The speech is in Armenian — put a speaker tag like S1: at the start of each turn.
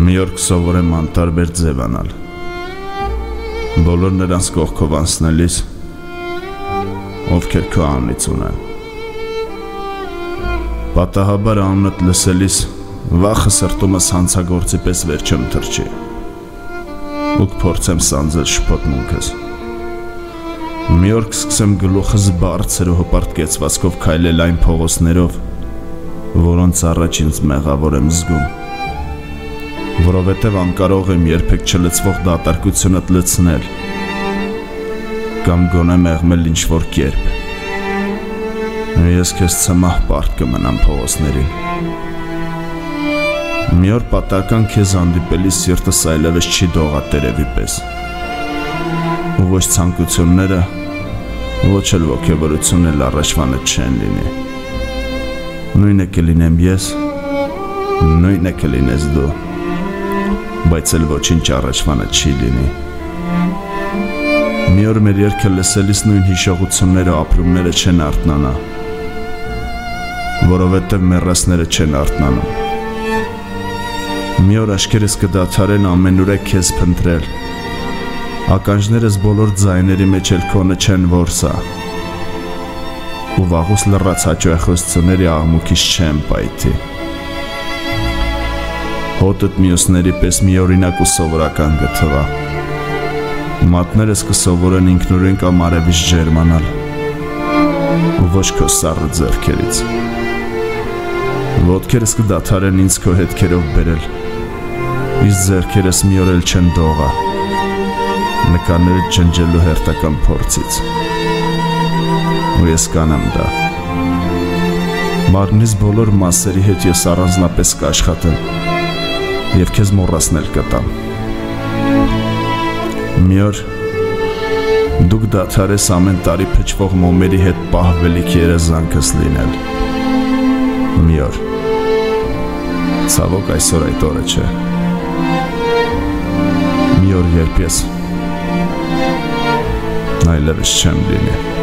S1: Մի օր կսովորեմ անտարբեր ձև անալ, բոլոր նրանց կողքով անցնելիս, ովքեր քո անունից ունեն։ Պատահաբար անունդ լսելիս, վախը սրտումս հանցագործի պես վեր չեմ թռչի, ու կփորձեմ սանձել շփոթմունքս։ Մի օր կսկսեմ գլուխս բարձր ու հպարտ կեցվածքով քայլել այն փողոցներով, որոնց առաջ ինձ մեղավոր եմ զգում, որովհետև անկարող եմ երբեք չլցվող դատարկությունդ լցնել կամ գոնե մեղմել ինչ-որ կերպ։ Ես քեզ ցմահ պարտ կմնամ փողոցներին։ Մի օր պատահական քեզ հանդիպելիս սիրտս այլևս չի դողա տերևի պես, ու ոչ ցանկությունները, ոչ էլ ոգևորությունն էլ առաջվանը չեն լինի։ Նույնը կլինեմ ես, նույնը կլինես դու, բայց էլ ոչինչ առաջվանը չի լինի։ Մի օր մեր երգը լսելիս նույն հիշողությունները ու ապրումները չեն արթնանա, որովհետև մեռածները չեն արթնանում։ Մի օր աչքերս կդադարեն ամենուրեք քեզ փնտրել, ականջներս բոլոր ձայների մեջ էլ քոնը չեն որսա, ու վաղուց լռած հաճոյախոսությունների աղմուկից չեմ պայթի։ Հոտդ մյուսների պես միօրինակ ու սովորական գթվա։ Մատներս կսովորեն ինքնուրույն կամ արևից ջերմանալ, ու ոչ քո սառը ձեռքերից։ Ոտքերս կդադարեն ինձ քո հետքերով բերել, իսկ ձեռքերս մի օր էլ չեն դողա, նկարները ջնջելու հերթական փորձից։ Ու ես կանեմ դա։ Մարմնիս բոլոր մասերի հետ ես առանձնապես կաշխատեմ և քեզ մոռացնել կտամ։ Մի օր դուք դադարես ամեն տարի փչվող մոմերի հետ պահվելիք երազանքս լինել։ Մի օր, ցավոք այսօր այդ օրը չէ։ Մի օր երբ ես այլևս չեմ լինի։